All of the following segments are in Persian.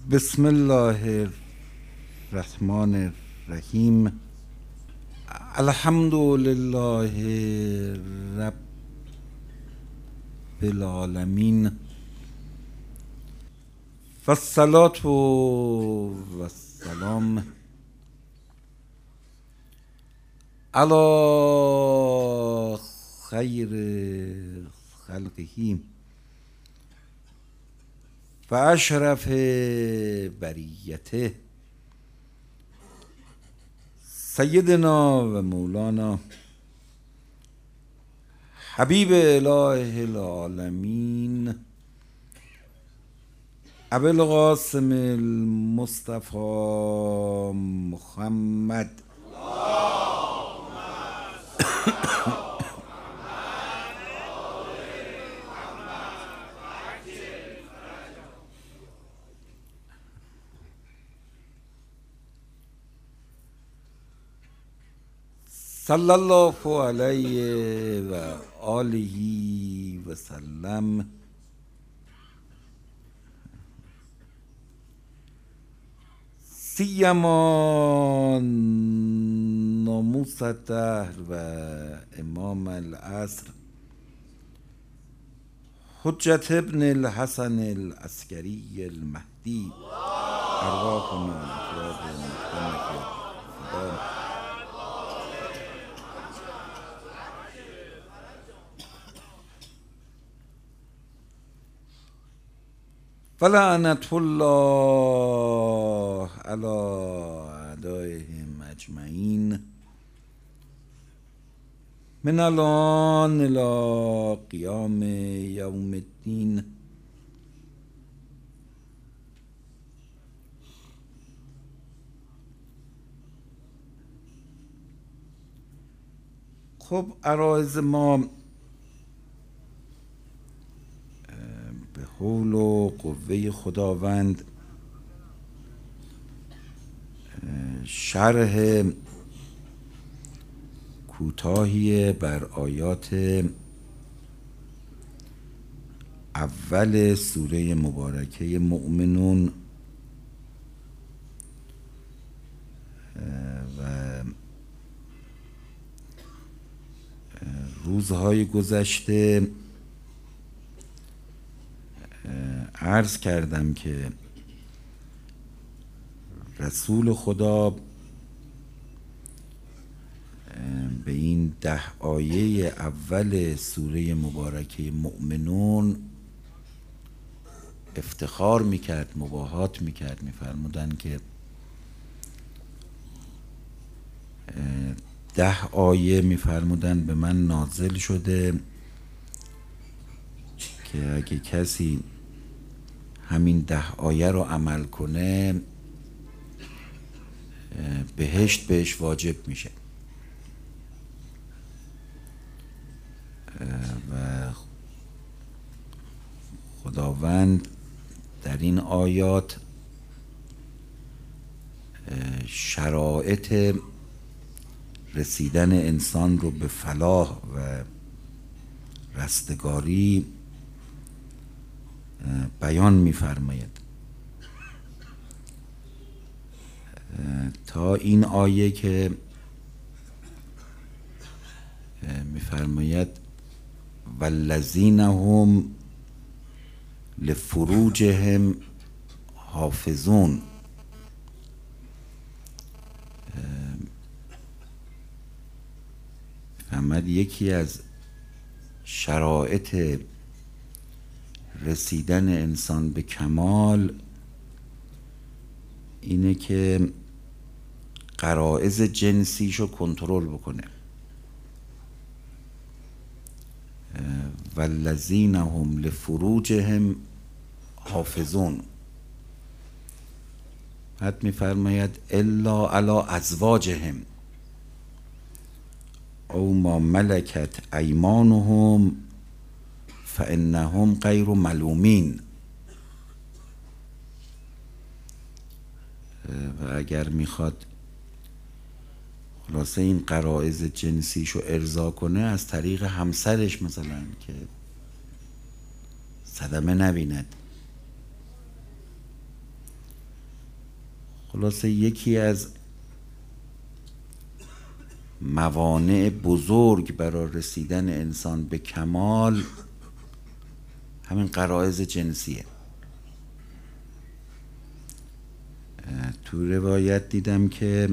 بسم الله الرحمن الرحیم. الحمد لله رب العالمین و الصلاة و السلام علی خیر خلقه و اشرف بریته سیدنا و مولانا حبیب اله العالمین ابی القاسم المصطفى محمد صلی الله علیه و آله و سلم. سیما ناموس الدهر و امام العصر حجت ابن الحسن العسکری المهدی ارواحنا افراد مقدمه فلعنة الله على اعدائهم اجمعین من الان الى قیام یوم الدین. خب عرایض ما به حول و قوه خداوند شرح کوتاهی بر آیات اول سوره مبارکه مؤمنون و روزهای گذشته عرض کردم که رسول خدا به این 10 آیه اول سوره مبارکه مؤمنون افتخار میکرد، مباهات میکرد، میفرمودن که 10 آیه میفرمودن به من نازل شده که اگه کسی همین 10 آیه رو عمل کنه بهشت بهش واجب میشه و خداوند در این آیات شرایط رسیدن انسان رو به فلاح و رستگاری بیان می‌فرماید تا این آیه که می‌فرماید والذین هم لفروجهم حافظون. می‌فرماید یکی از شرایط رسیدن انسان به کمال اینه که غرایز جنسیشو کنترل بکنه. والذین هم لفروجهم حافظون. بعد میفرماید الا علی ازواجهم او ما ملکت ایمانهم فانهم غیر ملومین. و اگر میخواد خلاصه این غرایز جنسیشو ارضا کنه از طریق همسرش مثلا که صدمه نبیند خلاصه یکی از موانع بزرگ برای رسیدن انسان به کمال همین غرایز جنسیه. تو روایت دیدم که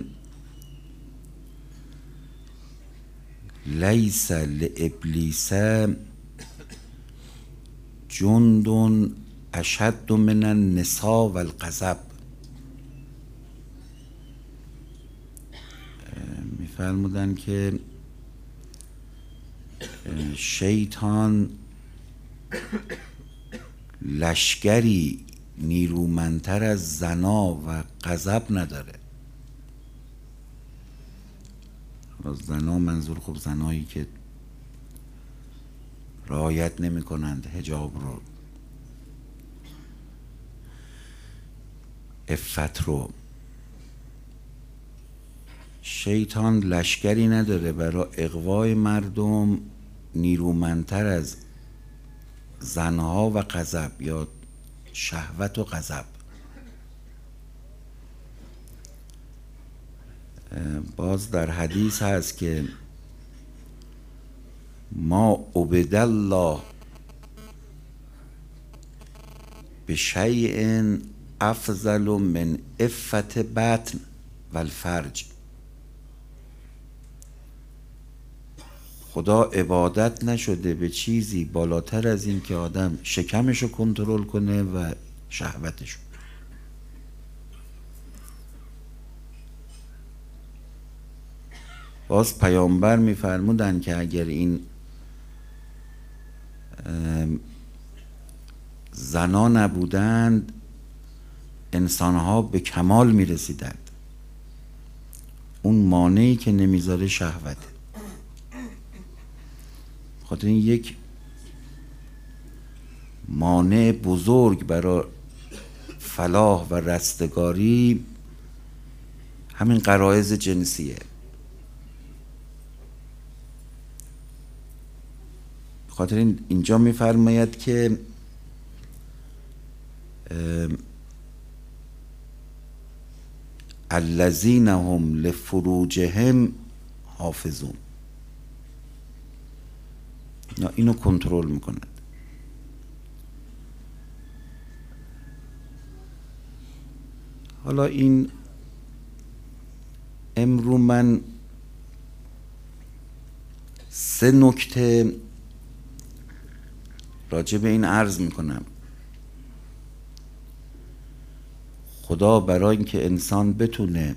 لیس لابلیس جند اشد من النساء والغضب. میفرمودن که شیطان لشکری نیرومندتر از زنا و غضب نداره. زنا منظور خب زنایی که رعایت نمی کنند حجاب رو، عفت رو. شیطان لشکری نداره برای اغوای مردم نیرومندتر از زنها و غضب یا شهوت و غضب. باز در حدیث هست که ما عبد الله بشیء افضل من عفت بطن و الفرج. خدا عبادت نشده به چیزی بالاتر از این که آدم شکمشو کنترل کنه و شهوتشو. باز پیامبر میفرمودن که اگر این زنا نبودند انسانها به کمال میرسیدند. اون مانعی که نمیذاره شهوته. خاطر این یک مانع بزرگ برای فلاح و رستگاری همین غرایز جنسیه. خاطر اینجا میفرماید که الذین هم لفروجهم حافظون. اینو کنترل میکنند. حالا این امرو من 3 نکته راجع به این عرض میکنم. خدا برای اینکه انسان بتونه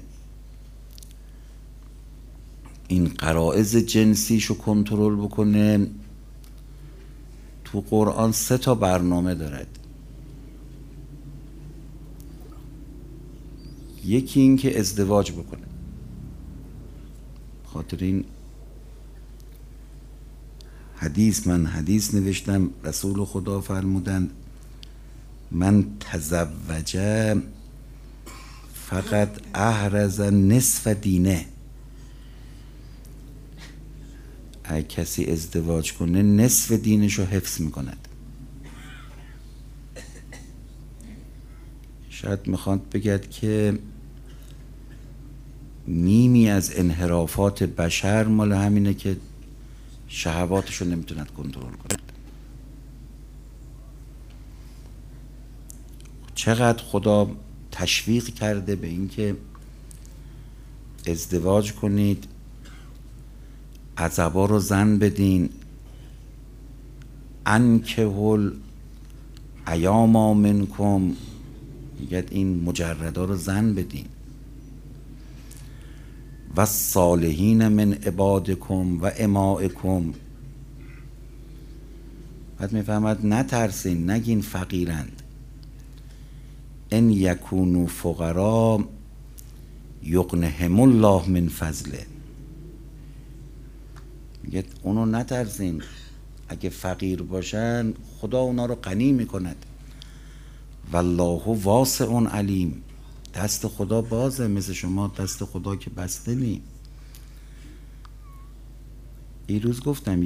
این غرایز جنسیشو کنترل بکنه تو قرآن 3 تا برنامه دارد. یکی این که ازدواج بکنه. خاطر این من حدیث نوشتم، رسول خدا فرمودند من تزوج فقط احرز نصف دینه. اگه کسی ازدواج کنه نصف دینشو حفظ میکند. شاید میخواد بگد که نیمی از انحرافات بشر مال همینه که شهواتشو نمیتوند کنترل کنه. چقدر خدا تشویق کرده به اینکه ازدواج کنید، عزبا رو زن بدین، انکحوا الایام منکم، میگه این مجردا رو زن بدین، و الصالحین من عبادکم و امائکم. بعد میفهمد نترسین، نگین فقیرند. ان یکونوا فقرا یغنهم الله من فضله. میگه اونو نترسین، اگه فقیر باشن خدا اونا رو غنی میکند. والله واسع علیم. دست خدا بازه، مثل شما دست خدا که بسته نی. این روز گفتم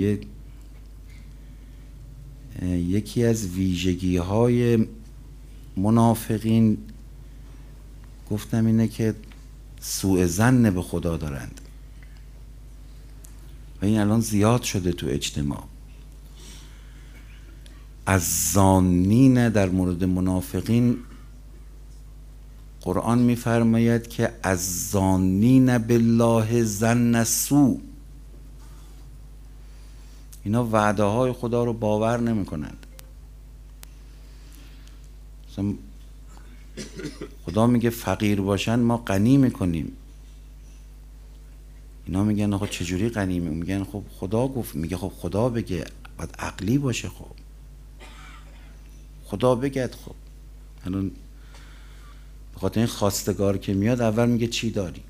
یکی از ویژگی های منافقین گفتم اینه که سوء ظن به خدا دارند و این الان زیاد شده تو اجتماع. از ظانین در مورد منافقین قرآن میفرماید که از ظانین بالله ظن السوء، اینا وعده های خدا رو باور نمی کنند. خدا میگه فقیر باشن ما غنی میکنیم، اینا میگن آقا چجوری غنی میگن خب خدا گفت. میگه خب خدا بگه، باید عقلی باشه. خب خدا بگه. خب الان به خاطر این خواستگار که میاد اول میگه چی داری؟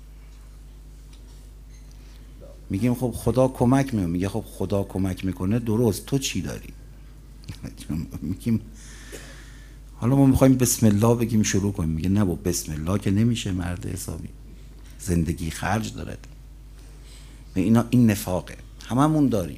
میگیم خب خدا کمک میکنه. میگه خب خدا کمک میکنه درست، تو چی داری؟ میگیم حالا ما میخوایم بسم الله بگیم شروع کنیم. میگه نه با بسم الله که نمیشه، مرد حسابی زندگی خرج دارد. اینا این نفاقه، هممون داریم.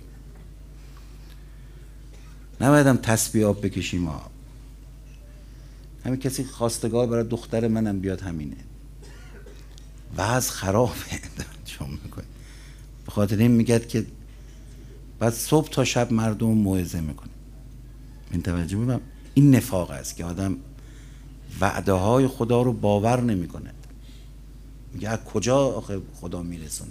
نبایدم تسبیح آب بکشیم ها. همین کسی خواستگار برای دختر منم بیاد همینه، وضع خرابه. چون میکنه به خاطر این میگد که بعد صبح تا شب مردم موعظه میکنه. این توجه بودم این نفاق است که آدم وعده های خدا رو باور نمی کند. میگه از کجا آخه خدا میرسونه؟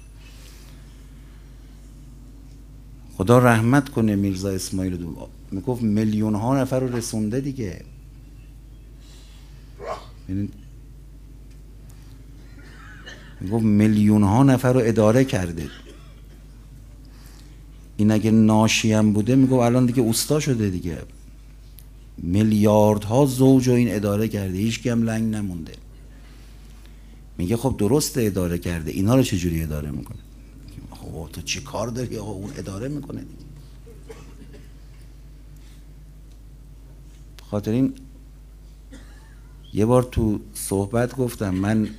خدا رحمت کنه میرزا اسماعیل دو، میگفت میلیون ها نفر رو رسونده دیگه. میگفت میلیون ها نفر رو اداره کرده. این اگه ناشی هم بوده میگفت الان دیگه اوستا شده دیگه. میلیاردها زوج رو این اداره کرده، هیچ کی هم لنگ نمونده. میگه خب درسته اداره کرده، اینا رو چجوری اداره میکنه؟ خب تو چی کار داری؟ آقا اون اداره میکنه دیگه. خاطر این یه بار تو صحبت گفتم من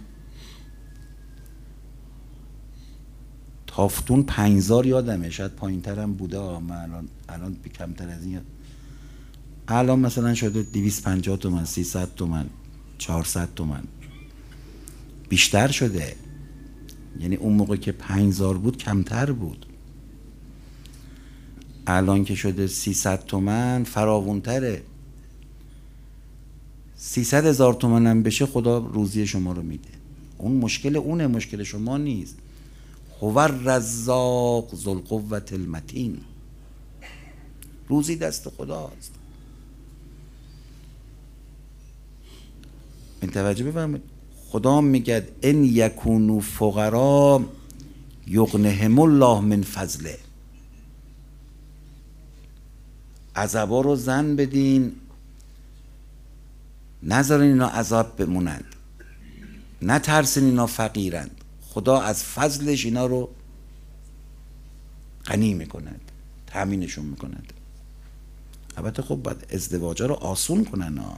تافتون 5000 یادمه، شاید پایین ترم بوده. من الان کمتر از این، الان مثلا شده 250 تومن، 300 تومن، 400 تومن بیشتر شده. یعنی اون موقع که 5000 بود کمتر بود، الان که شده 300 تومن فراوونتره. 300,000 تومن هم بشه خدا روزی شما رو میده. اون مشکل اونه، مشکل شما نیست. هو الرزاق ذو القوة المتین، روزی دست خداست. این توجه بفرمایید. خدا میگه ان یکونوا فقرا یغنهم الله من فضله. عذابا رو زن بدین، نذارین اینا عذاب بمونند، نترسین اینا فقیرند. خدا از فضلش اینا رو غنی میکند، تامینشون میکند. البته خب باید ازدواجا رو آسون کنن ها.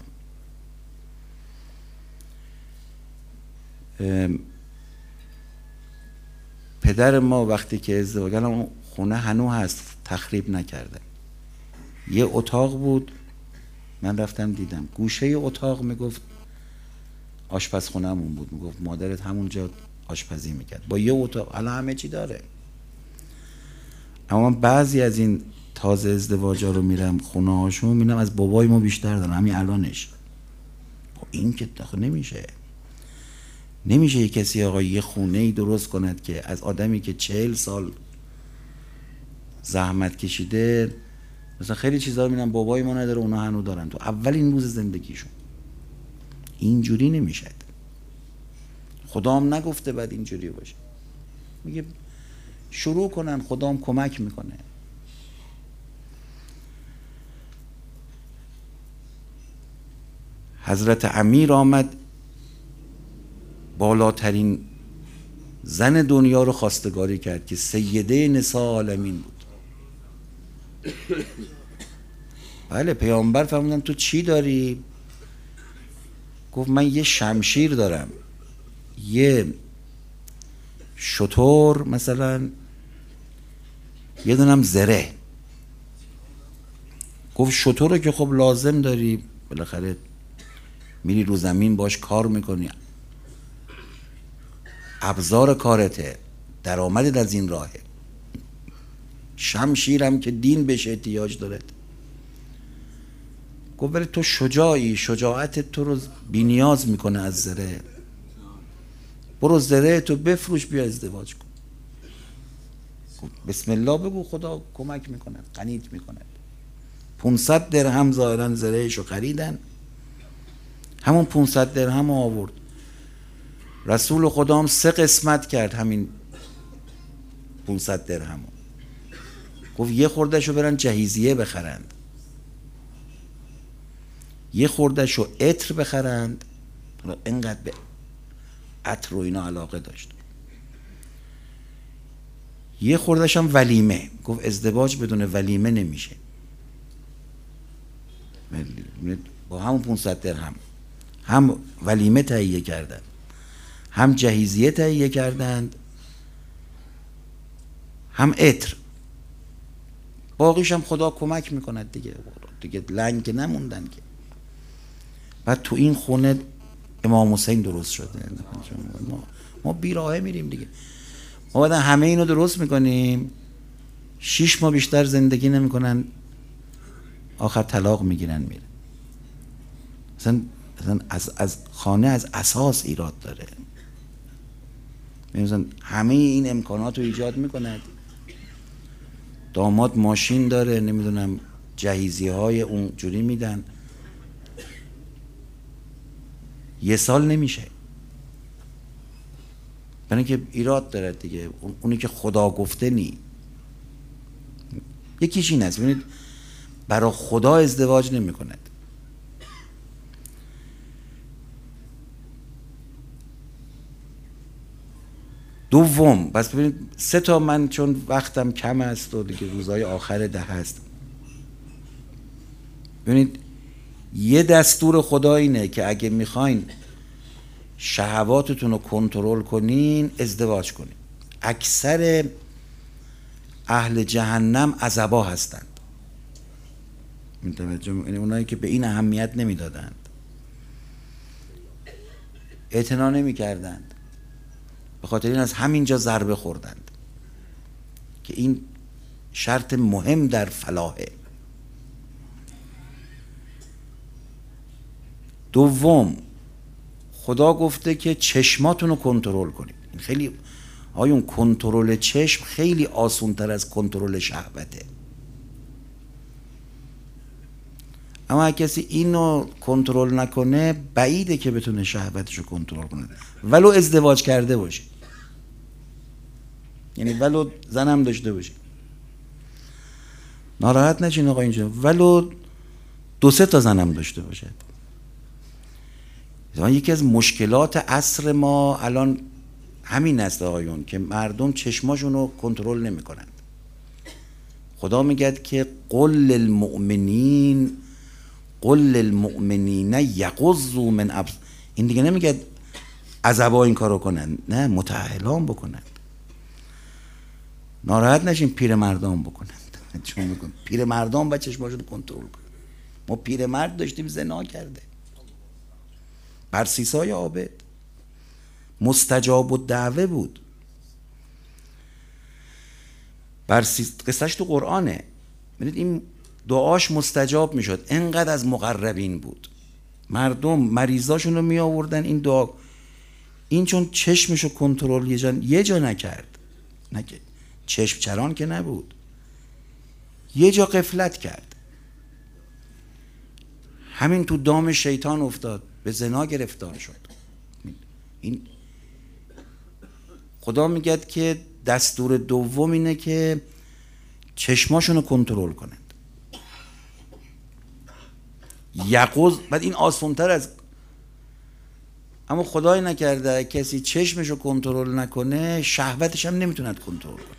پدر ما وقتی که ازدواج کردن، خونه هنوز هست، تخریب نکردن. یه اتاق بود، من رفتم دیدم، گوشه اتاق میگفت آشپزخونه‌مون بود، میگفت مادرت همونجا آشپزی میکرد با یه اتاق. الان همه چی داره. اما من بعضی از این تازه ازدواجا رو میرم خونه هاشون، میبینم از بابای ما بیشتر دارن همین الانش. خب این که نمیشه یه کسی آقا یه خونه ای درست کند که از آدمی که 40 سال زحمت کشیده، مثلا خیلی چیزا رو میبینم بابای ما نداره، اونا هنوز دارن تو اولین روز زندگیشون. اینجوری نمیشه. خدا هم نگفته بعد اینجوری باشه. میگه شروع کنن، خدا هم کمک میکنه. حضرت امیر آمد، بالاترین زن دنیا رو خواستگاری کرد که سیده نساء عالمین بود. بله، پیامبر فرمودن تو چی داری؟ گفت من یه شمشیر دارم، یه شتر، مثلا یه دونم زره. گفت شتر رو که خب لازم داری، بالاخره میری رو زمین باش کار میکنی، ابزار کارته، درآمدت از این راهه. شمشیرم که دین بهش احتیاج داره. گفت ولی تو شجاعی، شجاعت تو رو بی‌نیاز میکنه از زره. برو زره تو بفروش بیا ازدواج کن. بسم الله بگو، خدا کمک میکنه، غنیت میکنه. 500 درهم ظاهرا زرهشو خریدن، همون 500 درهم آورد. رسول خدا هم 3 قسمت کرد همین 500 درهم. گفت یه خوردهشو برن جهیزیه بخرند، یه خوردهشو عطر بخرند، اینقدر به عطر و اینا علاقه داشت. یه خوردهش هم ولیمه. گفت ازدواج بدون ولیمه نمیشه. با همون 500 درهم هم ولیمه تهیه کردن، هم جهیزیه تهیه کردند، هم عطر. باقیش هم خدا کمک میکند دیگه لنگ نموندن که. بعد تو این خونه امام حسین درست شده. ما بیراهه میریم دیگه. ما بعد همه اینو درست میکنیم، 6 ماه بیشتر زندگی نمیکنن، آخر طلاق میگیرن میره. مثلا از خانه از اساس ایراد داره. مثلا همه این امکانات رو ایجاد میکند، داماد ماشین داره، نمیدونم جهیزی های اون جوری میدن، 1 سال نمیشه. برای اینکه ایراد داره دیگه، اونی که خدا گفته نی. یکیش این است، ببینید برای خدا ازدواج نمی کند. دوم، بس ببینید 3 تا، من چون وقتم کم است و دیگه روزهای آخر ده هست، ببینید یه دستور خدا اینه که اگه میخواین شهواتتون رو کنترل کنین ازدواج کنین. اکثر اهل جهنم عزبا هستند، یعنی اونایی که به این اهمیت نمیدادند، اعتنا نمیکردند، به خاطر این از همینجا ضربه خوردند که این شرط مهم در فلاحه. دوم، خدا گفته که چشماتون رو کنترل کنید. این خیلی اون کنترل چشم خیلی آسان تر از کنترل شهوته. اما اگه کسی اینو کنترل نکنه بعیده که بتونه شهوتش رو کنترل کنه، ولو ازدواج کرده باشه، یعنی ولو زنم داشته باشه. ناراحت نشین آقا اینجا، ولو 2-3 تا زنم داشته باشه. یکی از مشکلات عصر ما الان همین است آقایون، که مردم چشماشون رو کنترل نمی کنند. خدا میگه که قل للمؤمنین یغضوا من ابصارهم. این دیگه نمیگه عزبا این کارو کنن، نه، متأهلان بکنند. ناراحت نشین پیر مردان بکنند. چون میگم پیر مردان با چشماشون رو کنترل کنن. ما پیر مرد داشتیم زنا کرده، برسیسای عابد، مستجاب الدعوه بود. قصهش تو قرآنه. ببینید این دعاش مستجاب میشد، انقدر از مقربین بود. مردم مریضاشون رو می آوردن این دعا. این چون چشمشو کنترل یه جا نکرد، چشم چران که نبود، یه جا غفلت کرد، همین تو دام شیطان افتاد، به زنا گرفتار شد. این خدا میگه که دستور دوم اینه که چشماشون رو کنترل کنند. یقظ، بعد این آسان‌تر از، اما خدای نکرده کسی چشمش رو کنترل نکنه شهوتش هم نمیتوند کنترل کنه.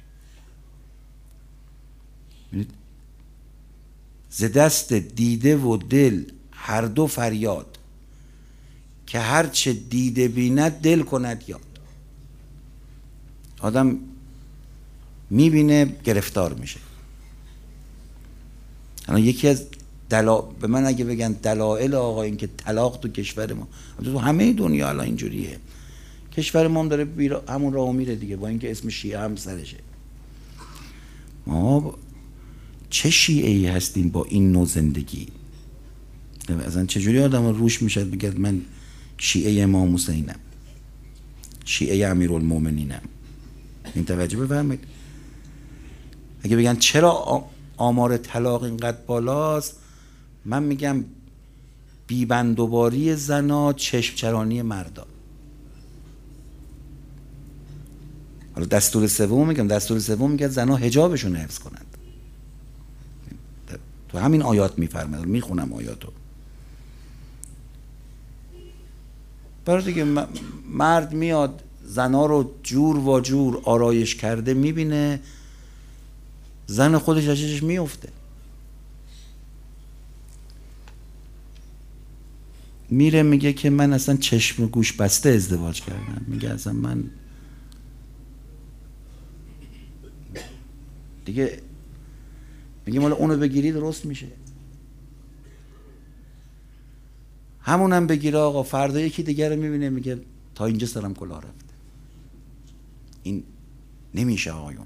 ز دست دیده و دل هر دو فریاد، که هرچه دیده بیند دل کند یاد. آدم میبینه گرفتار میشه. الان یکی از به من اگه بگن دلایل آقا این که طلاق تو کشور ما، تو همه دنیا الان اینجوریه، کشور ما هم داره همون راهو میره دیگه، با اینکه اسم شیعه هم سرشه. ما چه شیعه ای هستیم با این نوع زندگی؟ اصلا چجوری آدم روش میشه بگه من شیعه امام حسینم، شیعه امیرالمومنینم؟ این توجه بفرمایید. اگه بگن چرا آمار طلاق اینقدر بالاست، من میگم بیبندوباری زنا، چشم چرانی مردا. حالا دستور سوم میگم، دستور سوم میگه زنا حجابشون حفظ کنند. تو همین آیات میفرماید، میخونم آیاتو. برای دیگه مرد میاد زنا رو جور و جور آرایش کرده میبینه، زن خودش ازش میفته، میره میگه که من اصلا چشم و گوش بسته ازدواج کردم. میگه اصلا من دیگه، میگه مالا اونو بگیری درست میشه، همونم بگیره آقا، فردا یکی دیگر رو میبینه میگه تا اینجا سرم کلاه رفته. این نمیشه آقایون.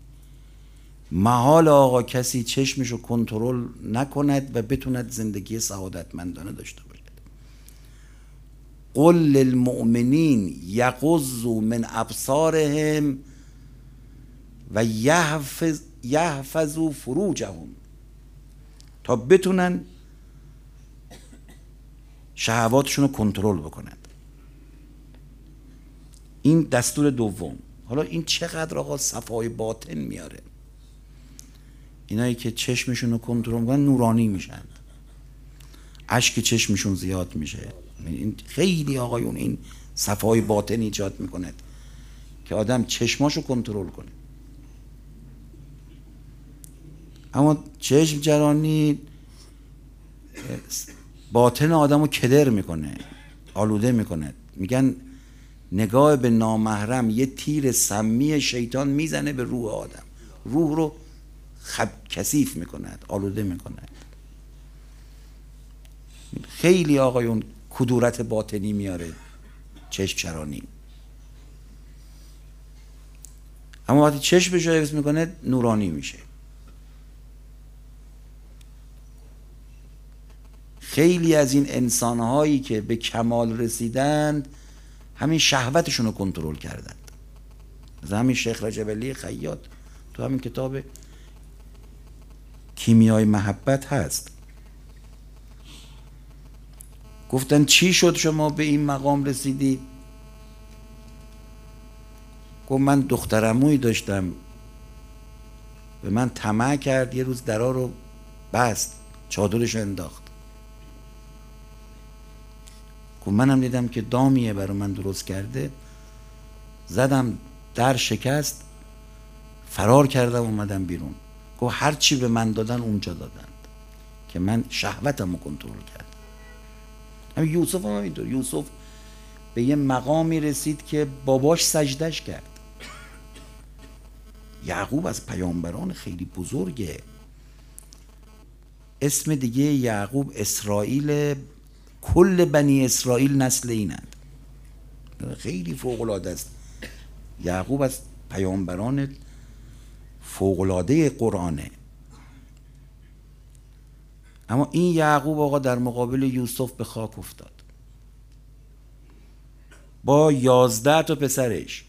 محال آقا کسی چشمشو کنترل نکند و بتوند زندگی سعادتمندانه داشته باشد. قل للمؤمنین یغضوا من ابصارهم و یحفظوا فروجهم، تا بتونن شهواتشون رو کنترل بکنند. این دستور دوم. حالا این چقدر آقا صفای باطن میاره. اینایی که چشمشون رو کنترل میکنن نورانی میشن، اشک چشمشون زیاد میشه. این خیلی آقایون این صفای باطن ایجاد میکنه که آدم چشماشو کنترل کنه. اما چشم جرانی باطن آدمو کدر میکنه، آلوده میکنه. میگن نگاه به نامحرم یه تیر سمی شیطان میزنه به روح آدم، روح رو کثیف میکند، آلوده میکند. خیلی آقایون کدورت باطنی میاره چشم چرانی. اما وقتی چشمش رو حفظ میکنه نورانی میشه. خیلی از این انسانهایی که به کمال رسیدند همین شهوتشون رو کنترل کردند. مثل همین شیخ رجب علی خیاط تو همین کتاب کیمیای محبت هست. گفتن چی شد شما به این مقام رسیدی؟ گفت من دخترعمویی داشتم، به من طمع کرد، یه روز درا رو بست، چادرش رو انداخت. گفت منم دیدم که دامیه برای من درست کرده، زدم در شکست، فرار کردم اومدم بیرون. گفت هر چی به من دادن اونجا دادند که من شهوتم رو کنترل کردم. همین یوسف هم اینطور. یوسف به یه مقامی رسید که باباش سجدش کرد. یعقوب از پیامبران خیلی بزرگه. اسم دیگه یعقوب اسرائیل، کل بنی اسرائیل نسل اینند. خیلی فوق‌العاده است. یعقوب از پیامبران فوق‌العاده قرآنه. اما این یعقوب آقا در مقابل یوسف به خاک افتاد با 11 تا پسرش،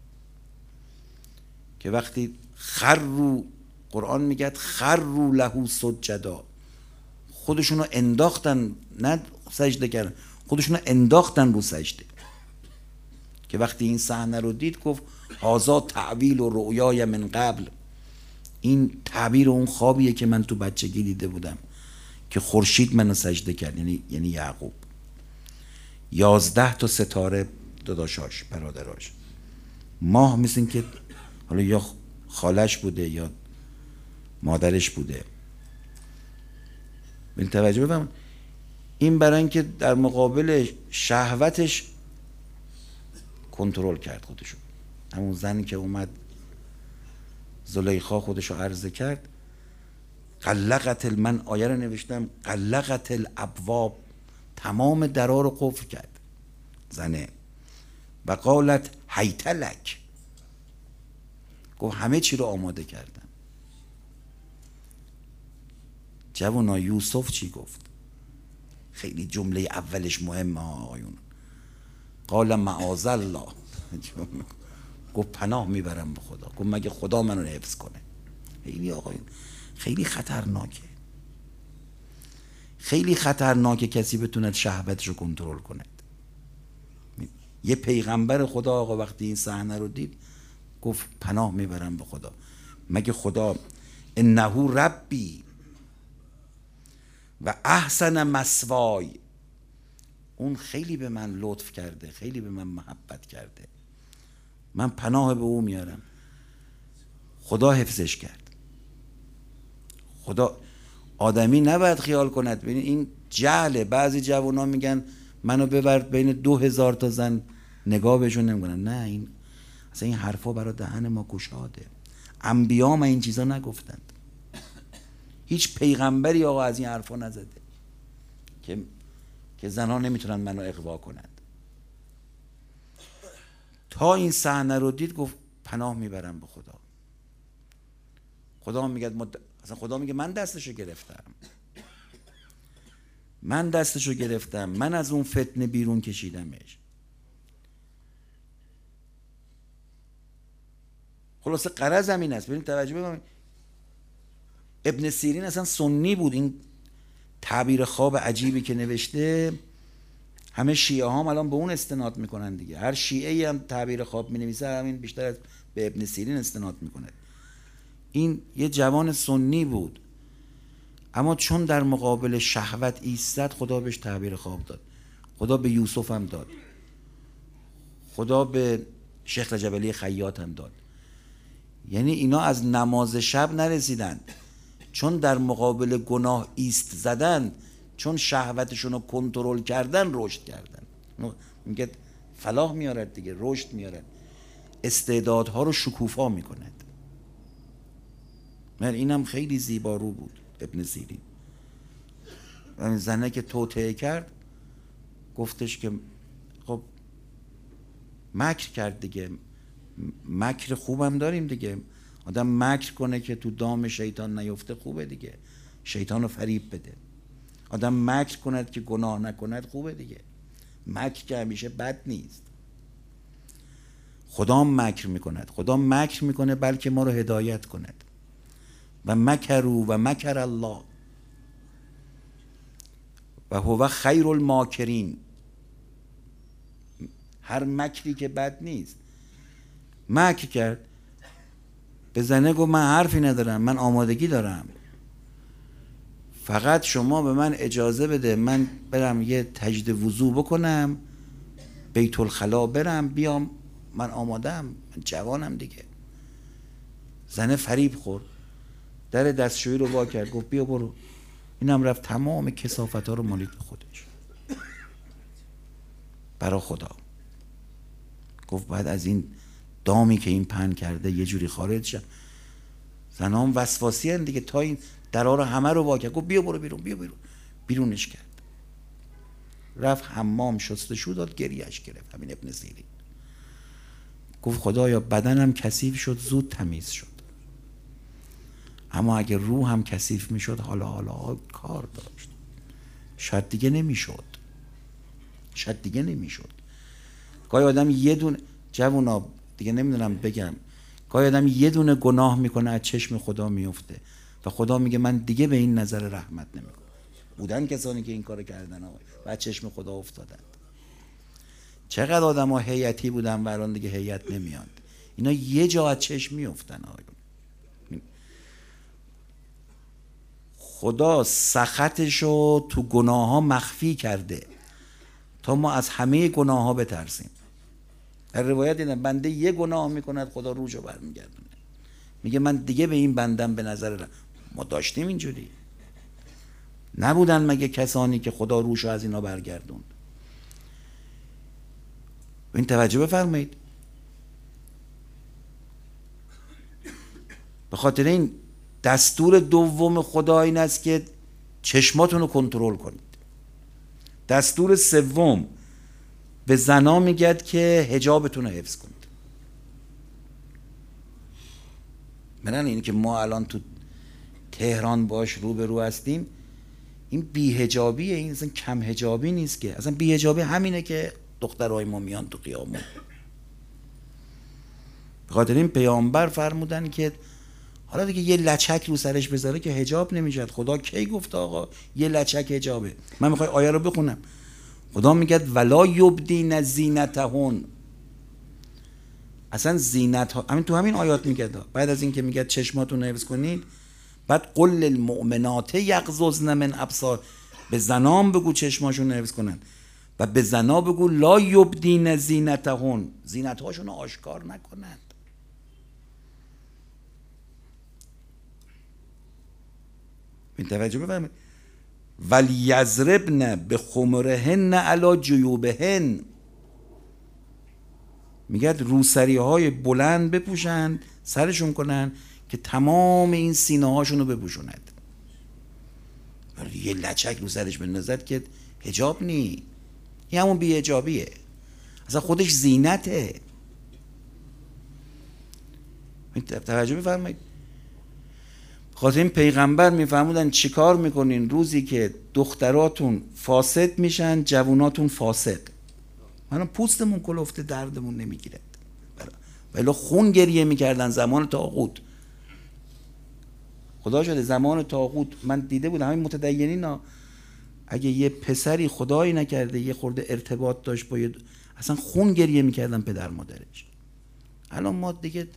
که وقتی خروا، قرآن میگه خروا له سجدا، خودشونو انداختن، نه سجده کردن، خودشونو انداختن رو سجده. که وقتی این صحنه رو دید گفت هذا تعبیل و رؤیای من قبل، این تعبیر اون خوابیه که من تو بچگی دیده بودم که خورشید منو سجده کرد. یعنی یعقوب 11 تا ستاره داداشاش، برادراش. ماه مثل این که حالا یا خالش بوده یا مادرش بوده. ببین توجه بفرمایید، این برای اینکه در مقابل شهوتش کنترل کرد خودشو. همون زنی که اومد زلیخا خودشو عرضه کرد، من آیه رو نوشتم، غلقت الابواب، تمام درا رو قفل کرد زنه. و قالت هیت لک، گفت همه چی رو آماده کردم. جوانا یوسف چی گفت؟ خیلی جمله اولش مهمه آقایون. قال معاذ الله، گفت پناه میبرم به خدا. گفت مگه خدا منو حفظ کنه؟ خیلی آقایون خیلی خطرناکه، خیلی خطرناکه کسی بتوند شهوتش رو کنترل کند. یه پیغمبر خدا آقا وقتی این صحنه رو دید گفت پناه میبرم به خدا. مگه خدا انه ربی و احسن مثوای، اون خیلی به من لطف کرده، خیلی به من محبت کرده، من پناه به او میارم. خدا حفظش کرد. خدا آدمی نباید خیال کند. ببین این جهله. بعضی جوانا میگن منو ببر بین 2000 تا زن نگاه بهشون نمیکنن. نه، این اصلا این حرفا برای دهن ما گشاده. انبیا ما این چیزا نگفتند. هیچ پیغمبری آقا از این حرفا نزده که زنها نمیتونن منو اغوا کنند. تا این صحنه رو دید گفت پناه میبرم به خدا. خدا میگه اصلا خدا میگه من دستشو گرفتم، من دستشو گرفتم، من از اون فتنه بیرون کشیدمش. خلاصه غرض همین است. ببین توجه بکنید، ابن سیرین اصلا سنی بود. این تعبیر خواب عجیبی که نوشته همه شیعه هم الان به اون استناد میکنن دیگه. هر شیعه ای هم تعبیر خواب مینویسه همین بیشتر از به ابن سیرین استناد میکنه. این یه جوان سنی بود، اما چون در مقابل شهوت ایستاد خدا بهش تعبیر خواب داد. خدا به یوسف هم داد، خدا به شیخ رجب علی خیاط هم داد. یعنی اینا از نماز شب نرسیدن، چون در مقابل گناه ایست زدن، چون شهوتشون رو کنترل کردن رشد کردن. میگه فلاح میارد دیگه، رشد میارد، استعدادها رو شکوفا میکند. من اینم خیلی زیبارو بود ابن سیرین. این زنه که توطئه کرد گفتش که خب مکر کرد دیگه، مکر خوبم داریم دیگه. آدم مکر کنه که تو دام شیطان نیفته خوبه دیگه، شیطان رو فریب بده. آدم مکر کند که گناه نکند خوبه دیگه. مکر که همیشه بد نیست. خدا مکر میکند، خدا مکر میکنه بلکه ما رو هدایت کند. و مکروا و مکر الله و هو خیر الماکرین. هر مکری که بد نیست. مکر کرد، به زنه گفت من حرفی ندارم، من آمادگی دارم، فقط شما به من اجازه بده من برم یه تجدید وضو بکنم، بیت الخلا برم بیام، من آمادم، من جوانم دیگه. زنه فریب خورد، در دستشویی رو وا کرد، گفت بیا برو. اینم رفت تمام کثافت‌ها رو مالید به خودش برا خدا. گفت بعد از این دامی که این پهن کرده یه جوری خارج شد. زنها هم وسواسی هستند دیگه، تا این درها رو همه رو وا کرد، گفت بیا برو بیرون، بیا بیرون. بیرونش کرد، رفت حمام شستشو داد، گریهش گرفت. همین ابن سیرین گفت خدایا بدنم کثیف شد زود تمیز شد، اما اگه روحم کثیف میشد حالا کار داشت، شاید دیگه نمیشد، شاید دیگه نمیشد. گاهی آدم یه دونه جوونا دیگه نمیدونم بگم، گاهی آدم یه دونه گناه میکنه از چشم خدا میفته و خدا میگه من دیگه به این نظر رحمت نمیکنم. بودن کسانی که این کارو کردن و از چشم خدا افتادن. چقدر آدم ها هیئتی بودن و الان دیگه هیئت نمیاد. اینا یه جا از چشم میفتن. خدا سخطشو تو گناه ها مخفی کرده تا ما از همه گناه ها بترسیم. در روایت دیدم بنده یه گناه میکند خدا روشو برمیگردونه، میگه من دیگه به این بندم به نظر ما داشتیم اینجوری نبودن مگه کسانی که خدا روشو از اینا برگردوند؟ این توجه بفرمایید. به خاطر این دستور دوم خدا این است که چشماتون رو کنترل کنید. دستور سوم به زنا میگد که حجابتون رو حفظ کنید. منن اینی که ما الان تو تهران باش روبرو هستیم، این بی‌حجابیه، این اصلا کم حجابی نیست که. اصلا بی‌حجابی همینه که دخترای ما میان تو خیابون. به خاطر این پیامبر فرمودن که حالا دیگه یه لچک رو سرش بذاره که حجاب نمیشد. خدا کی گفت آقا یه لچک حجابه؟ من میخوای آیه رو بخونم. خدا میگه ولا یبدین زینتهن. اصلا زینت ها همین تو همین آیات میگه، بعد از این که میگه چشماتون رو حفظ کنید، بعد قل للمؤمنات یغضضن من ابصار، به زنان بگو چشماشون رو حفظ کنن و به زنا بگو لا یبدین زینتهن، زینت هاشون رو آشکار نکنند. این توجه بفرمایید. ولیضربن بخمرهن علی جیوبهن، میگه روسری های بلند بپوشند، سرشون کنن که تمام این سینه هاشون رو بپوشوند. یه لچک رو سرش بندازد که حجاب نی، این همون بی حجابیه، اصلا خودش زینته. توجه بفرمایید. خاطر این پیغمبر میفرمودن چیکار میکنین روزی که دختراتون فاسد میشن، جووناتون فاسق. منو پوستمون کلفته، دردمون نمیگیرد، ولی خون گریه میکردن زمان طاغوت. خدا شده زمان طاغوت من دیده بودم همین متدینین ها، اگه یه پسری خدایی نکرده یه خورده ارتباط داشت با اصلا خون گریه میکردن پدر مادرش. الان ما دیگه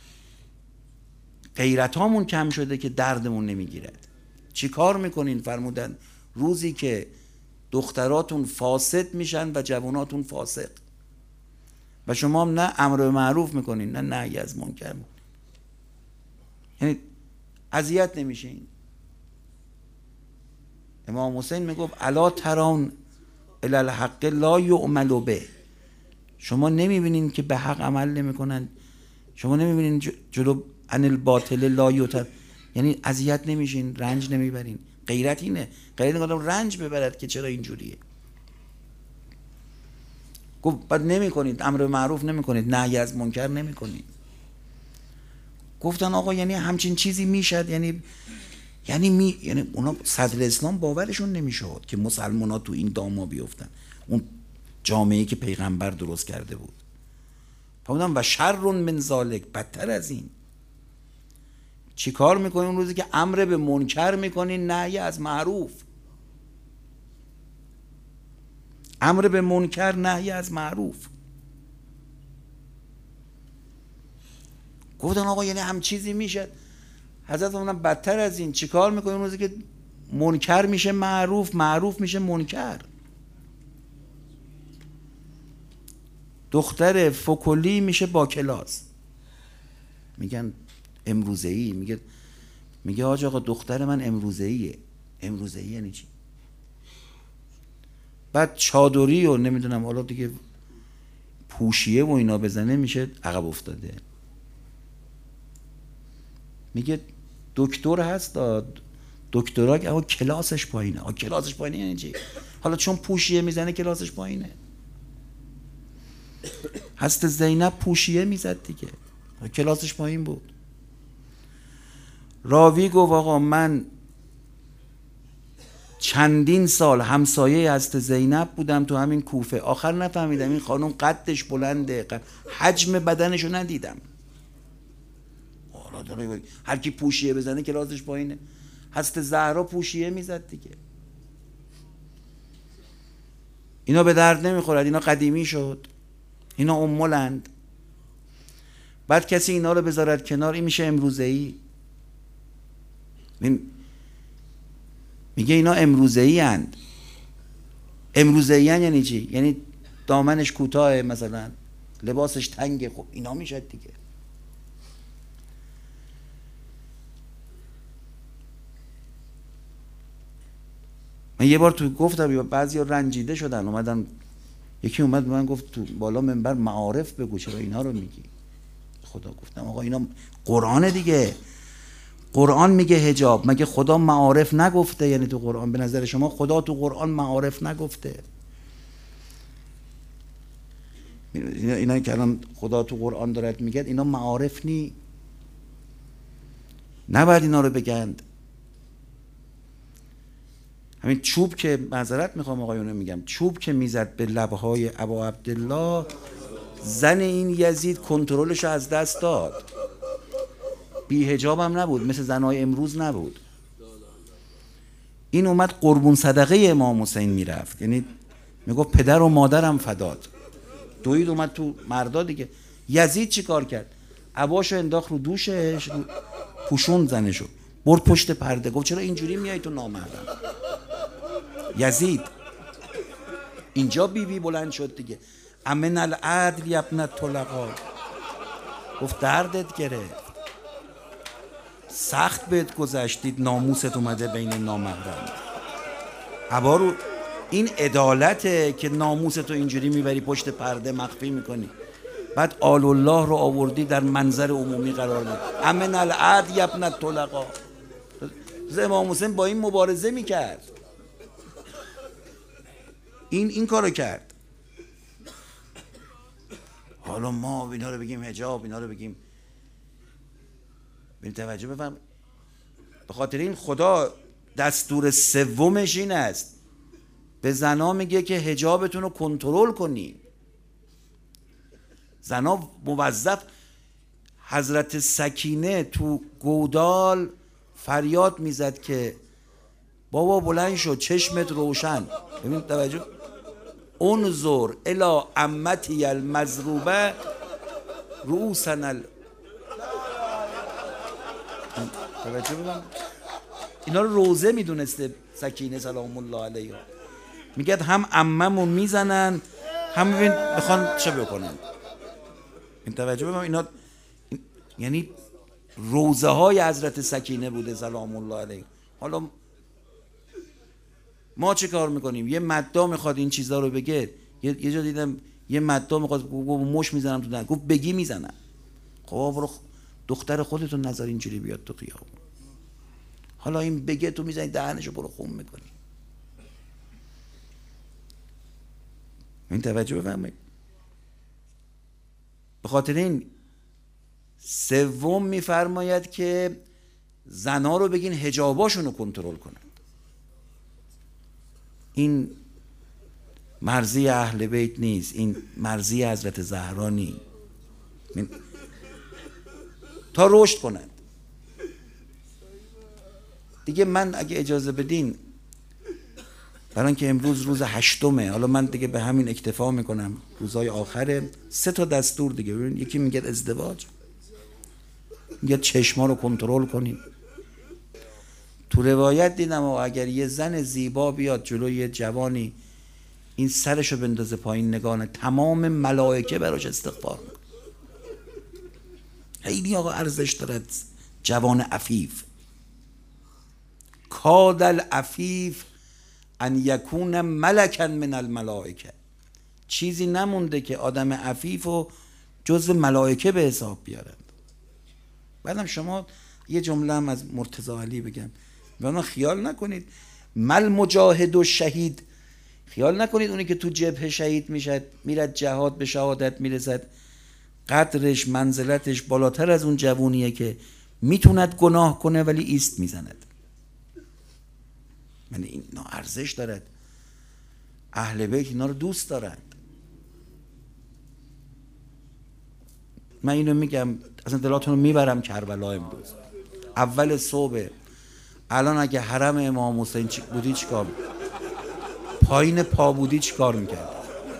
غیرت هامون کم شده که دردمون نمیگیرد. چی کار میکنین؟ فرمودن روزی که دختراتون فاسد میشن و جواناتون فاسق و شما هم نه امر به معروف میکنین نه نهی از منکر میکنین، یعنی اذیت نمیشین. امام حسین میگفت الا ترون الی الحق لا یعمل به، شما نمیبینین که به حق عمل نمیکنن، شما نمیبینین جلو عن الباطل لا یوتر، یعنی اذیت نمیشین، رنج نمیبرین. غیرت اینه، غیرت این آدم رنج ببرد که چرا اینجوریه. گفت بعد نمیکنید، امر به معروف نمیکنید، نهی از منکر نمیکنید. گفتن آقا یعنی همچین چیزی میشد؟ یعنی اونا صدر اسلام باورشون نمیشد که مسلمان‌ها تو این داما بیفتن، اون جامعه‌ای که پیغمبر درست کرده بود. فرمودن و شر من ذالک، بدتر از این. چی کار میکنین اون روزی که امر به منکر میکنین، نهی از معروف؟ امر به منکر، نهی از معروف. گفتن آقا یعنی هم چیزی میشه؟ حضرت فرمودن بدتر از این. چی کار میکنین اون روزی که منکر میشه معروف، معروف میشه منکر؟ دختر فکلی میشه با کلاس، میگن امروزه‌ای، میگه حاج آقا دختر من امروزه‌ایه. امروزه‌ای یعنی چی؟ بعد چادری و نمیدونم حالا دیگه پوشیه و اینا بزنه میشه عقب افتاده. میگه دکتر هست، دکترا اما کلاسش پایینه. کلاسش پایینه یعنی چی؟ حالا چون پوشیه میزنه کلاسش پایینه. هست زینب پوشیه میزد دیگه، کلاسش پایین بود. راوی گفت آقا من چندین سال همسایه هست زینب بودم تو همین کوفه، آخر نفهمیدم این خانم قدش بلنده، حجم بدنشو ندیدم. هر کی پوشیه بزنه کلاسش پایینه. هست زهرا پوشیه میزد دیگه. اینا به درد نمیخورد، اینا قدیمی شد، اینا امولند. بعد کسی اینا رو بذارد کنار، این میشه امروزه‌ای. میگه اینا امروزه‌ای اند. امروزه‌ای اند یعنی چی؟ یعنی دامنش کوتاه، مثلا لباسش تنگه. خب اینا میشه دیگه. من یه بار تو گفتم بعضیا رنجیده شدن، اومدن یکی اومد به من گفت تو بالا منبر معارف بگو چرا اینا رو میگی؟ خدا گفتم آقا اینا قرآن دیگه. قرآن میگه حجاب، مگه خدا معارف نگفته؟ یعنی تو قرآن به نظر شما خدا تو قرآن معارف نگفته؟ اینا که الان خدا تو قرآن دارد میگه اینا معارف نی، نباید اینا رو بگند. همین چوب که، معذرت میخوام آقایونو میگم، چوب که میزد به لبهای ابا عبدالله، زن این یزید کنترلش از دست داد، بی حجاب هم نبود، مثل زنای امروز نبود. این اومد قربون صدقه امام حسین میرفت، یعنی میگفت پدر و مادرم فداد، دوید اومد تو مردا دیگه. یزید چی کار کرد؟ عباشو انداخت رو دوشش، پوشون زنشو برد پشت پرده، گفت چرا اینجوری میای تو نامحرم؟ یزید اینجا بی بلند شد دیگه، امن العدل ابن الطلقاء، گفت دردت گرفت، سخت بهت گذشتید، ناموست اومده بین نامحرم. عبا رو این عدالته که ناموستو اینجوری میبری پشت پرده مخفی میکنی، بعد آل الله رو آوردی در منظر عمومی قرار میدی. امن العدل ابن الطلقاء. امام حسین با این مبارزه میکرد، این کارو کرد. حالا ما اینا رو بگیم حجاب، اینا رو بگیم، ببین توجه بفهم، به خاطر این خدا دستور سومش این است، به زنا میگه که حجابتون رو کنترل کنی. زنا موظف، حضرت سکینه تو گودال فریاد میزد که بابا بلند شد، چشمت روشن. ببین توجه، انظر الی امتی المضروبه رؤوسنا توجه ببین، اینا رو روزه میدونسته سکینه سلام الله علیها. میگه هم عممو میزنن، هم بخوان چه بکنن. این توجه ببین، اینا یعنی روزه های حضرت سکینه بوده سلام الله علیه. حالا ما چه کار میکنیم؟ یه مدعا میخواد این چیزا رو بگه، یه جا دیدم یه مدعا میخواد مش میزنم تو دهن، گفت بگی میزنم. خب برو دختر خودتون نظر اینجوری بیاد تو خیابون، حالا این بگه تو میزنی دهنشو برو خون میکنی. این توجه بفرمایید. به خاطر این سوم میفرماید که زنا رو بگین حجاباشون رو کنترل کنن. این مرضی اهل بیت نیست، این مرضی حضرت زهرا نیست، تا رشد کنند دیگه. من اگه اجازه بدین، برای اینکه امروز روز 8، حالا من دیگه به همین اکتفا میکنم، روزهای آخره 3 تا دستور دیگه. ببین، یکی میگه ازدواج، میگه چشما رو کنترل کنیم. تو روایت دیدم اگر یه زن زیبا بیاد جلوی یه جوانی، این سرشو بندازه پایین نگاه، تمام ملائکه براش استغفار میکنه. خیلی آقا ارزش دارد جوان عفیف. کاد العفیف ان یکون ملکا من الملائکه. چیزی نمونده که آدم عفیف و جزو ملائکه به حساب بیارند. بعدم شما یه جمله هم از مرتضی علی بگم، وانا خیال نکنید مل مجاهد و شهید، خیال نکنید اونی که تو جبهه شهید میشد، میرد جهاد، به شهادت میرسد، قدرش منزلتش بالاتر از اون جوونیه که میتوند گناه کنه ولی ایست میزند. یعنی اینا ارزش دارد، اهل بیت اینا رو دوست دارند. من اینو میگم، اصلا دلاتون رو میبرم کربلا امروز اول صبح. الان اگه حرم امام حسین بودی چیکار؟ پایین پا بودی چیکار میکرد؟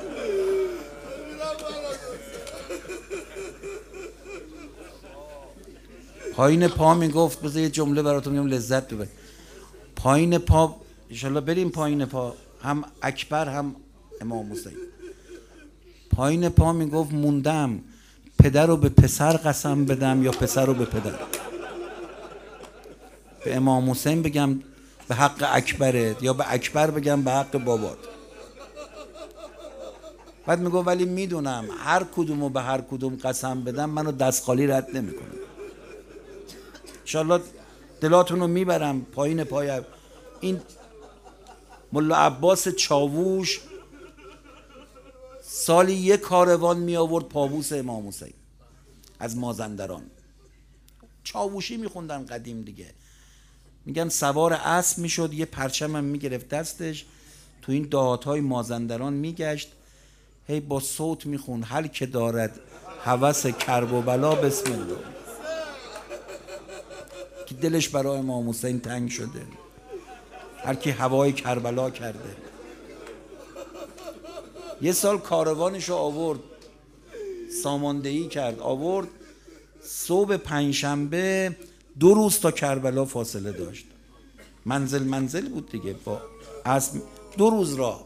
پایین پا میگفت، بذار یه جمله براتون میگم لذت ببر. پایین پا انشالله بریم پایین پا، هم اکبر هم امام حسین. پایین پا میگفت موندم پدر رو به پسر قسم بدم یا پسر رو به پدر. به امام حسین بگم به حق اکبرت یا به اکبر بگم به حق بابات. بعد میگو ولی میدونم هر کدومو به هر کدوم قسم بدم منو دست خالی رد نمیکنه. انشالله دلاتون رو میبرم پایین پای این ملا عباس چاووش سالی یک کاروان می آورد پابوس امام حسین از مازندران. چاووشی میخوندن قدیم دیگه، میگن سوار اسب میشد، یه پرچم هم میگرفت دستش، تو این دهات‌های مازندران میگشت، هی با صوت میخوند هر که دارد هوس کرب و بلا بسم الله، که دلش برای امام حسین تنگ شده، هر کی هوای کربلا کرده. یه سال کاروانشو آورد، ساماندهی کرد، آورد صبح پنجشنبه 2 روز تا کربلا فاصله داشت، منزل بود دیگه، با اسب 2 روز راه.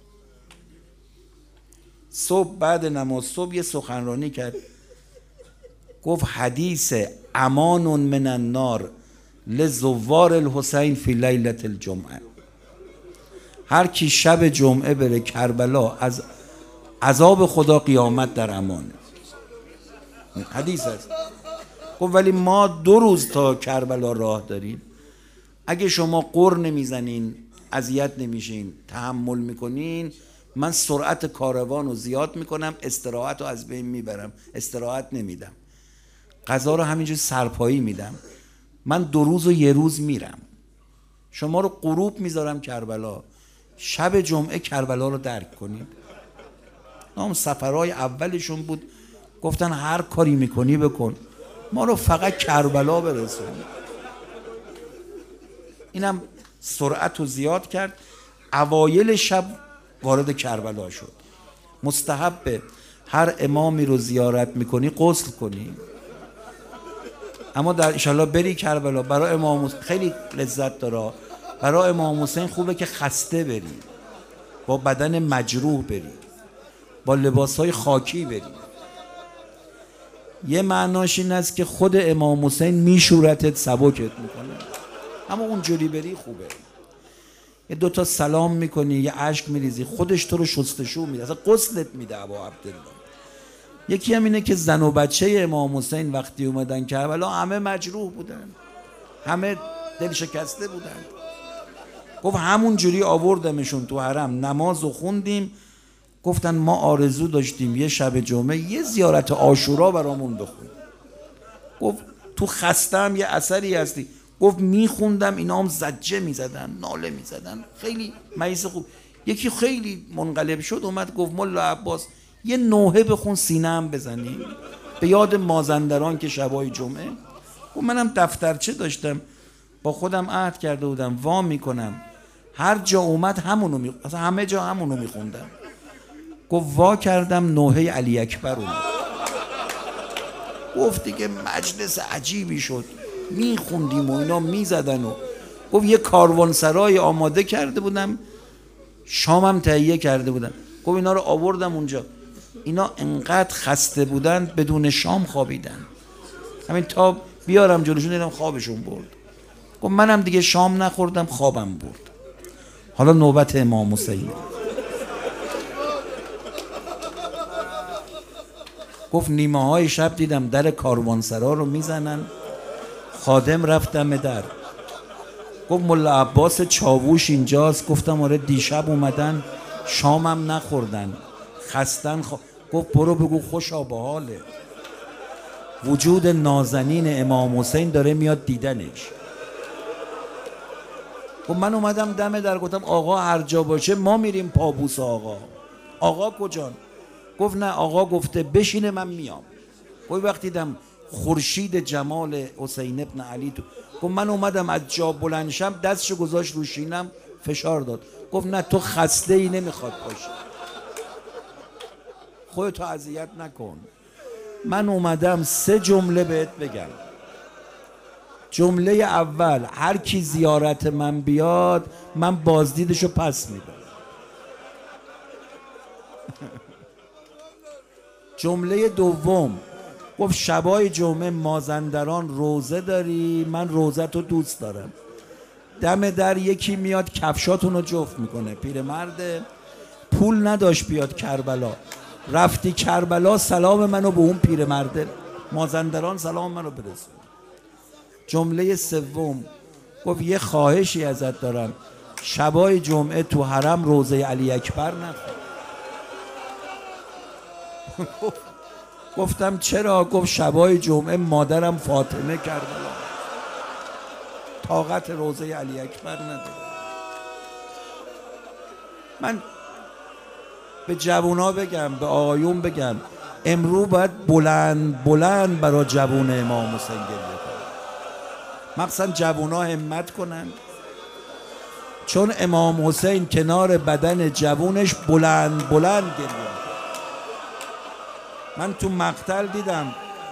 صبح بعد نماز صبح یه سخنرانی کرد، گفت حدیث امان من النار لزوار الحسین فی لیلة الجمعه، هر کی شب جمعه بره کربلا از عذاب خدا قیامت در امانه. حدیث است. گفت ولی ما 2 روز تا کربلا راه داریم، اگه شما قر نمیزنین، اذیت نمیشین، تحمل میکنین، من سرعت کاروان رو زیاد میکنم، استراحت رو از بین میبرم، استراحت نمیدم، غذا رو همینجور سرپایی میدم، من 2 روز و 1 روز میرم، شما رو غروب میذارم کربلا، شب جمعه کربلا رو درک کنید. نام سفرهای اولشون بود، گفتن هر کاری میکنی بکن، ما رو فقط کربلا برسون. اینم سرعت رو زیاد کرد. اوایل شب وارد کربلا شد. مستحبه هر امامی رو زیارت میکنی غسل کنی، اما در انشالله بری کربلا، برای امام حسین خیلی لذت داره، برای امام حسین خوبه که خسته بری، با بدن مجروح بری، با لباسهای خاکی بری. یه معناش این است که خود امام حسین میشورتت، سبکت میکنه، اما اونجوری بری خوبه. یه 2 تا سلام میکنی، یه اشک میریزی، خودش تو رو شستشو میده، اصلا غسلت میده ابا عبدالله. یکی هم اینه که زن و بچه امام حسین وقتی اومدن کربلا همه مجروح بودن، همه دل شکسته بودن. گفت همون جوری آوردمشون تو حرم، نماز رو خوندیم، گفتن ما آرزو داشتیم یه شب جمعه یه زیارت عاشورا برامون بخون. گفت تو خستم یه اثری هستی. گفت میخوندم اینا هم زجه میزدن، ناله میزدن، خیلی مریض خوب. یکی خیلی منقلب شد اومد گفت ملا عباس یه نوحه بخون سینه هم بزنی به یاد مازندران که شبای جمعه. گفت منم دفترچه داشتم با خودم عهد کرده بودم وا میکنم، هر جا اومد همونو اصلا همه جا همونو میخوندم. گفت وا کردم نوحه علی اکبر اومد. گفت دیگه مجلس عجیبی شد، میخوندیم و اینا میزدن و گفت یه کاروانسرای آماده کرده بودم، شامم تهیه کرده بودم. گفت اینا رو آوردم اونجا، اینا انقدر خسته بودن بدون شام خوابیدن، همین تا بیارم جلوشون دیدم خوابشون برد. گفت منم دیگه شام نخوردم خوابم برد. حالا نوبت امام حسین. گفت نیمه های شب دیدم در کاروانسرا رو میزنن، خادم رفتم در. گفت ملا عباس چاووش اینجاست. گفتم آره دیشب اومدن شامم نخوردن خستن. گفت برو بگو خوشا به حاله، وجود نازنین امام حسین داره میاد دیدنش. گفت من اومدم دم در، گفتم آقا هر جا باشه ما میریم پابوس آقا. آقا کجان؟ گفت نه آقا گفته بشینه من میام. گفت وقتی دیدم خورشید جمال حسین ابن علی تو، گفت من اومدم از جا بلند شم دستشو گذاشت رو شینم فشار داد. گفت نه تو خسته ای نمیخواد باشی، خودتو اذیت نکن. من اومدم 3 جمله بهت بگم. جمله اول هر کی زیارت من بیاد من بازدیدشو پس میدم. جمله دوم گفت شبای جمعه مازندران روزه داری، من روزه تو دوست دارم. دم در یکی میاد کفشاتون رو جفت میکنه، پیرمرد پول نداشت بیاد کربلا، رفتی کربلا سلام منو به اون پیرمرد مازندران سلام منو برسون. جمله سوم گفت یه خواهشی ازت دارم، شبای جمعه تو حرم روضه علی اکبر نخون. گفتم چرا؟ گفت شبای جمعه مادرم فاطمه کربلا طاقت روضه علی اکبر نداره. من به جوونا بگم، به آقایون بگم، امرو باید بلند بلند برای جوون امام حسین گریه کنن، مخصوصا جوونا همت کنن، چون امام حسین کنار بدن جوونش بلند بلند گریه کنن. من تو مقتل دیدم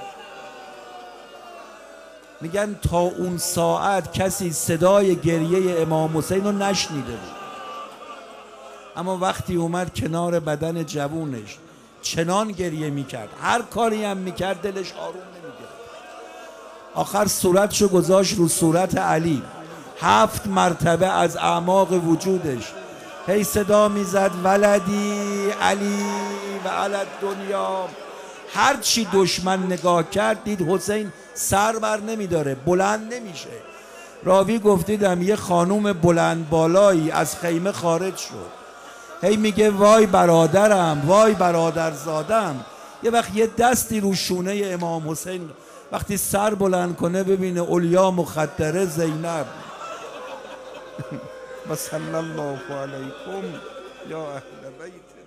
میگن تا اون ساعت کسی صدای گریه امام حسین رو نشنیده بود، اما وقتی اومد کنار بدن جوونش چنان گریه میکرد، هر کاری هم میکرد دلش آروم نمیگرفت. آخر صورتشو گذاشت رو صورت علی، 7 مرتبه از اعماق وجودش هی صدا میزد ولدی علی و علی الدنیا. هر چی دشمن نگاه کرد دید حسین سر بر نمیداره، بلند نمیشه. راوی گفتیدم یه خانوم بلند بالایی از خیمه خارج شد، هی میگه وای برادرم، وای برادرزادم. یه وقت یه دستی رو شونه امام حسین، وقتی سر بلند کنه ببینه اولیا مخدره زینب. و صلی الله علیکم یا اهل بیت.